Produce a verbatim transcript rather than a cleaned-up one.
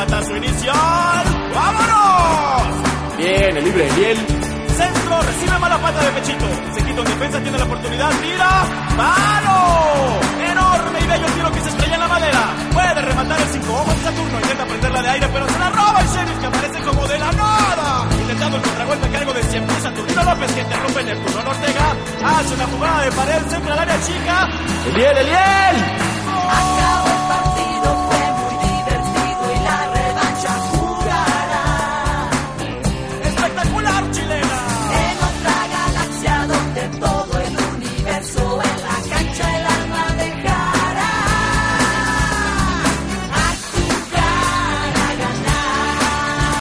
remata su inicial. ¡Vámonos! Bien, el libre, bien. Centro, recibe mala pata de Pechito. Se quita un defensa, tiene la oportunidad, tira. ¡Palo! Enorme y bello tiro que se estrella en la madera. Puede rematar el cinco ojos de Saturno. Intenta prenderla de aire, pero se la roba el Sheriff, que aparece como de la nada. Intentando el contragolpe a cargo de siempre Saturnino López, que interrumpe en el turno. Ortega hace una jugada de pared, centra al área chica. ¡Eliel, Eliel! ¡Gol!